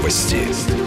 Новости.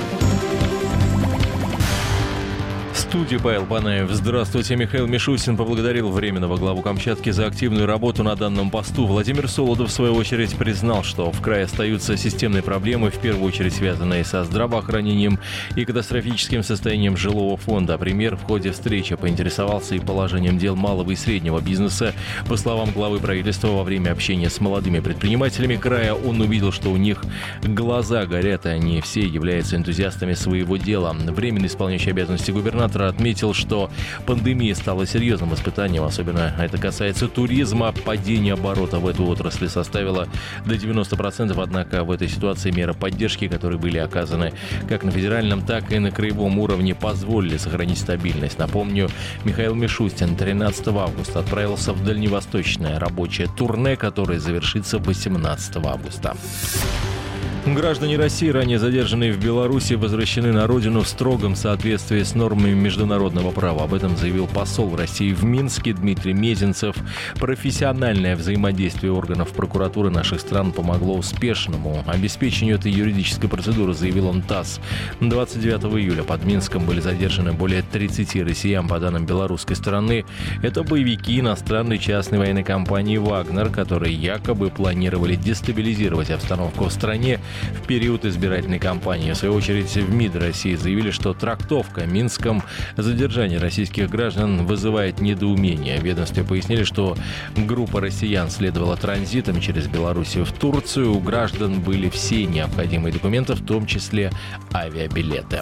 В студии Павел Банаев. Здравствуйте. Михаил Мишустин поблагодарил временного главу Камчатки за активную работу на данном посту. Владимир Солодов, в свою очередь, признал, что в крае остаются системные проблемы, в первую очередь связанные со здравоохранением и катастрофическим состоянием жилого фонда. Премьер в ходе встречи поинтересовался и положением дел малого и среднего бизнеса. По словам главы правительства, во время общения с молодыми предпринимателями края он увидел, что у них глаза горят, и они все являются энтузиастами своего дела. Временно исполняющий обязанности губернатора отметил, что пандемия стала серьезным испытанием, особенно это касается туризма. Падение оборота в эту отрасль составило до 90%, однако в этой ситуации меры поддержки, которые были оказаны как на федеральном, так и на краевом уровне, позволили сохранить стабильность. Напомню, Михаил Мишустин 13 августа отправился в дальневосточное рабочее турне, которое завершится 18 августа. Граждане России, ранее задержанные в Беларуси, возвращены на родину в строгом соответствии с нормами международного права. Об этом заявил посол России в Минске Дмитрий Мезенцев. Профессиональное взаимодействие органов прокуратуры наших стран помогло успешному обеспечению этой юридической процедуры, заявил он ТАСС. 29 июля под Минском были задержаны более 30 россиян, по данным белорусской стороны. Это боевики иностранной частной военной компании «Вагнер», которые якобы планировали дестабилизировать обстановку в стране в период избирательной кампании. В свою очередь, в МИД России заявили, что трактовка Минском задержания российских граждан вызывает недоумение. В ведомстве пояснили, что группа россиян следовала транзитом через Белоруссию в Турцию. У граждан были все необходимые документы, в том числе авиабилеты.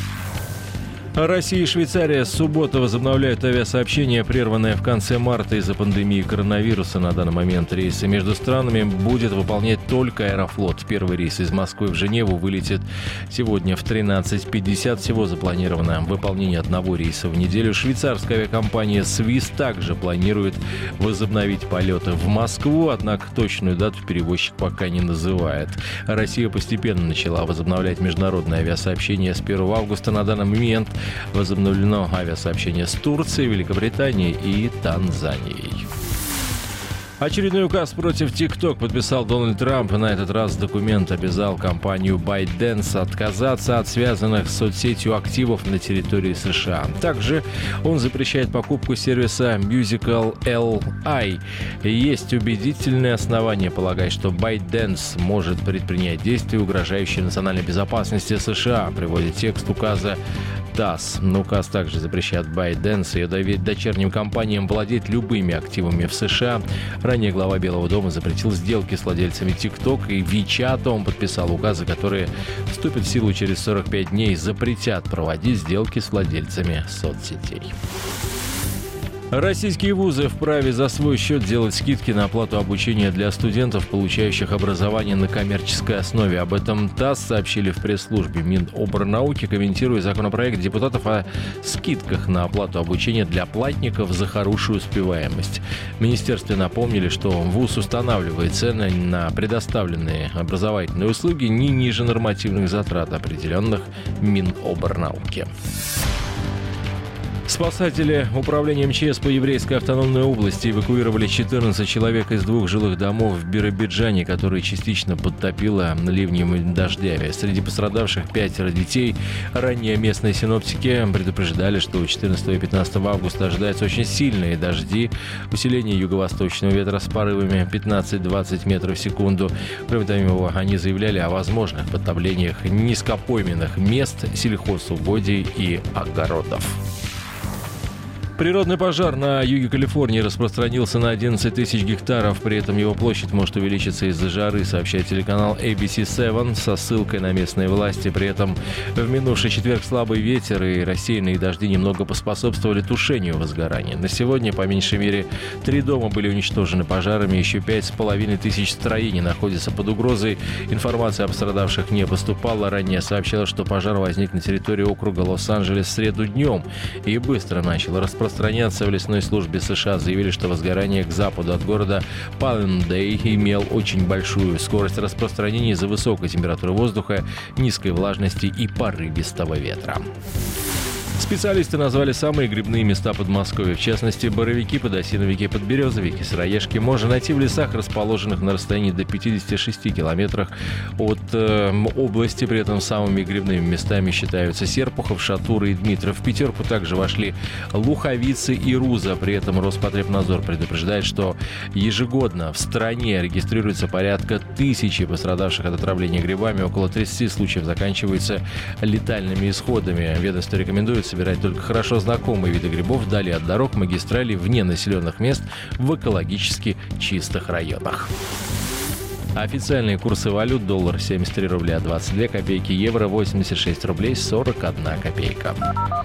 Россия и Швейцария с субботы возобновляют авиасообщение, прерванное в конце марта из-за пандемии коронавируса. На данный момент рейсы между странами будет выполнять только Аэрофлот. Первый рейс из Москвы в Женеву вылетит сегодня в 13:50. Всего запланировано выполнение одного рейса в неделю. Швейцарская авиакомпания Swiss также планирует возобновить полеты в Москву, однако точную дату перевозчик пока не называет. Россия постепенно начала возобновлять международное авиасообщение с 1 августа. На данный момент возобновлено авиасообщение с Турцией, Великобританией и Танзанией. Очередной указ против TikTok подписал Дональд Трамп. На этот раз документ обязал компанию ByteDance отказаться от связанных с соцсетью активов на территории США. Также он запрещает покупку сервиса Musical LI. Есть убедительные основания полагать, что ByteDance может предпринять действия, угрожающие национальной безопасности США, приводит текст указа ТАСС. Указ также запрещает ByteDance и ее дочерним компаниям владеть любыми активами в США. Ранее глава Белого дома запретил сделки с владельцами TikTok и WeChat. Он подписал указы, которые вступят в силу через 45 дней и запретят проводить сделки с владельцами соцсетей. Российские вузы вправе за свой счет делать скидки на оплату обучения для студентов, получающих образование на коммерческой основе. Об этом ТАСС сообщили в пресс-службе Минобрнауки, комментируя законопроект депутатов о скидках на оплату обучения для платников за хорошую успеваемость. В министерстве напомнили, что вуз устанавливает цены на предоставленные образовательные услуги не ниже нормативных затрат, определенных Минобрнауки. Спасатели управления МЧС по Еврейской автономной области эвакуировали 14 человек из 2 жилых домов в Биробиджане, которые частично подтопило ливнем и дождями. Среди пострадавших 5 детей. Ранее местные синоптики предупреждали, что 14 и 15 августа ожидаются очень сильные дожди, усиление юго-восточного ветра с порывами 15-20 метров в секунду. Кроме того, они заявляли о возможных подтоплениях низкопойменных мест, сельхозугодий и огородов. Природный пожар на юге Калифорнии распространился на 11 тысяч гектаров. При этом его площадь может увеличиться из-за жары, сообщает телеканал ABC7 со ссылкой на местные власти. При этом в минувший четверг слабый ветер и рассеянные дожди немного поспособствовали тушению возгорания. На сегодня, по меньшей мере, 3 дома были уничтожены пожарами, еще 5,5 тысяч строений находятся под угрозой. Информация о пострадавших не поступала. Ранее сообщалось, что пожар возник на территории округа Лос-Анджелес в среду днем и быстро начал распространяться. В лесной службе США заявили, что возгорание к западу от города Палмдей имел очень большую скорость распространения из-за высокой температуры воздуха, низкой влажности и порывистого ветра. Специалисты назвали самые грибные места Подмосковья. В частности, боровики, подосиновики, подберезовики, сыроежки можно найти в лесах, расположенных на расстоянии до 56 километрах от области. При этом самыми грибными местами считаются Серпухов, Шатура и Дмитров. В пятерку также вошли Луховицы и Руза. При этом Роспотребнадзор предупреждает, что ежегодно в стране регистрируется порядка 1000 пострадавших от отравления грибами. Около 30 случаев заканчиваются летальными исходами. Ведомство рекомендует собирать только хорошо знакомые виды грибов вдали от дорог, магистралей, вне населенных мест, в экологически чистых районах. Официальные курсы валют: доллар 73 рубля 22 копейки, евро 86 рублей 41 копейка.